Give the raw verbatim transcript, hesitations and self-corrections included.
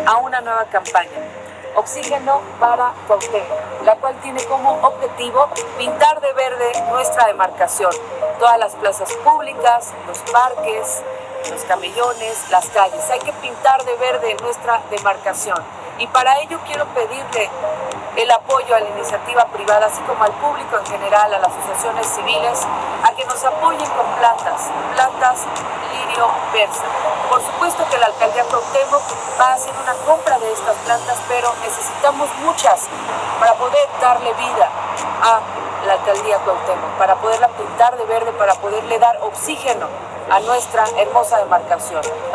a una nueva campaña, Oxígeno para Cuauhtémoc, la cual tiene como objetivo pintar de verde nuestra demarcación, todas las plazas públicas, los parques, los camellones, las calles. Hay que pintar de verde nuestra demarcación y para ello quiero pedirle el apoyo a la iniciativa privada, así como al público en general, a las asociaciones civiles, a que nos apoyen con plantas, plantas lirio persa. Por supuesto que la alcaldía Cuauhtémoc va a hacer una compra de estas plantas, pero necesitamos muchas para poder darle vida a la alcaldía Cuauhtémoc, para poderla pintar de verde, para poderle dar oxígeno a nuestra hermosa demarcación.